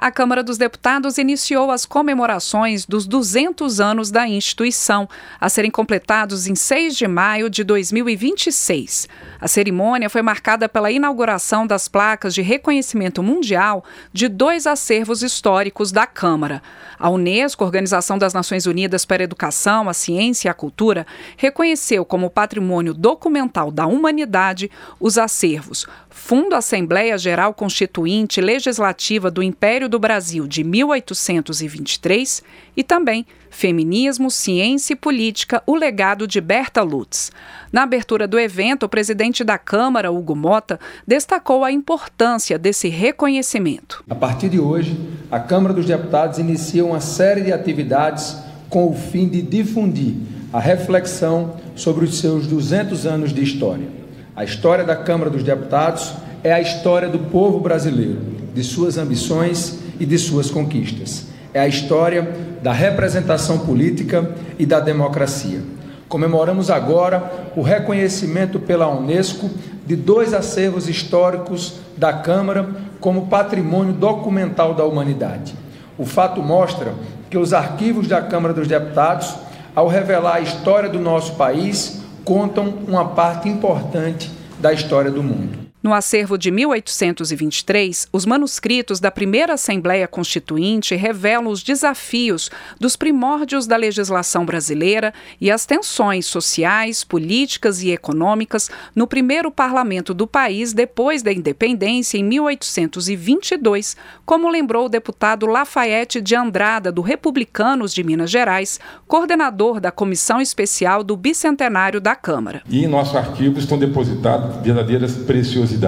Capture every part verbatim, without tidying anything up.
A Câmara dos Deputados iniciou as comemorações dos duzentos anos da instituição, a serem completados em seis de maio de dois mil e vinte e seis. A cerimônia foi marcada pela inauguração das placas de reconhecimento mundial de dois acervos históricos da Câmara. A Unesco, Organização das Nações Unidas para a Educação, a Ciência e a Cultura, reconheceu como patrimônio documental da humanidade os acervos Fundo Assembleia Geral Constituinte Legislativa do Império do Brasil de mil oitocentos e vinte e três e também Feminismo, Ciência e Política, o legado de Berta Lutz. Na abertura do evento, o presidente da Câmara, Hugo Motta, destacou a importância desse reconhecimento. A partir de hoje, a Câmara dos Deputados inicia uma série de atividades com o fim de difundir a reflexão sobre os seus duzentos anos de história. A história da Câmara dos Deputados é a história do povo brasileiro, de suas ambições e de suas conquistas. É a história da representação política e da democracia. Comemoramos agora o reconhecimento pela Unesco de dois acervos históricos da Câmara como patrimônio documental da humanidade. O fato mostra que os arquivos da Câmara dos Deputados, ao revelar a história do nosso país, contam uma parte importante da história do mundo. No acervo de mil oitocentos e vinte e três, os manuscritos da primeira Assembleia Constituinte revelam os desafios dos primórdios da legislação brasileira e as tensões sociais, políticas e econômicas no primeiro parlamento do país depois da independência em mil oitocentos e vinte e dois, como lembrou o deputado Lafayette de Andrada, do Republicanos de Minas Gerais, coordenador da Comissão Especial do Bicentenário da Câmara. E em nosso arquivo estão depositadas verdadeiras preciosidades.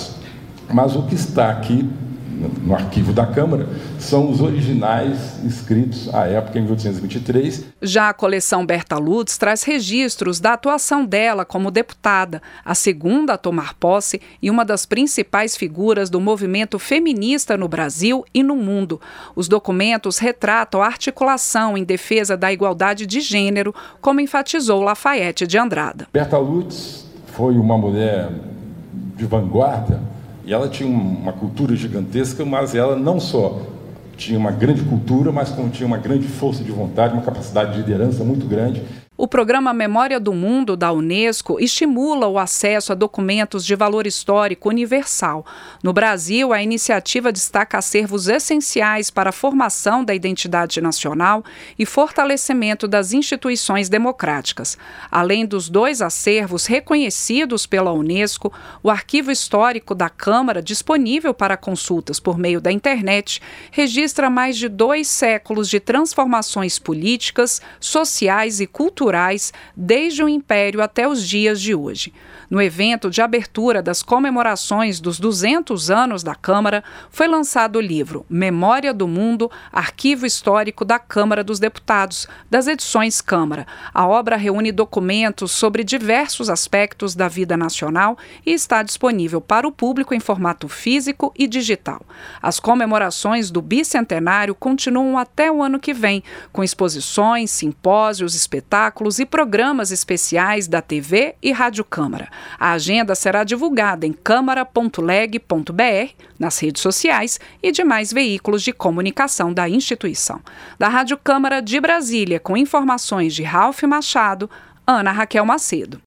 Mas o que está aqui no arquivo da Câmara são os originais escritos à época, em mil oitocentos e vinte e três. Já a coleção Berta Lutz traz registros da atuação dela como deputada, a segunda a tomar posse e uma das principais figuras do movimento feminista no Brasil e no mundo. Os documentos retratam a articulação em defesa da igualdade de gênero, como enfatizou Lafayette de Andrada. Berta Lutz foi uma mulher de vanguarda, e ela tinha uma cultura gigantesca, mas ela não só tinha uma grande cultura, mas como tinha uma grande força de vontade, uma capacidade de liderança muito grande. O programa Memória do Mundo, da Unesco, estimula o acesso a documentos de valor histórico universal. No Brasil, a iniciativa destaca acervos essenciais para a formação da identidade nacional e fortalecimento das instituições democráticas. Além dos dois acervos reconhecidos pela Unesco, o Arquivo Histórico da Câmara, disponível para consultas por meio da internet, registra mais de dois séculos de transformações políticas, sociais e culturais desde o Império até os dias de hoje. No evento de abertura das comemorações dos duzentos anos da Câmara, foi lançado o livro Memória do Mundo, Arquivo Histórico da Câmara dos Deputados, das edições Câmara. A obra reúne documentos sobre diversos aspectos da vida nacional e está disponível para o público em formato físico e digital. As comemorações do bicentenário continuam até o ano que vem, com exposições, simpósios, espetáculos e programas especiais da T V e Rádio Câmara. A agenda será divulgada em câmara ponto leg ponto br, nas redes sociais e demais veículos de comunicação da instituição. Da Rádio Câmara de Brasília, com informações de Ralph Machado, Ana Raquel Macedo.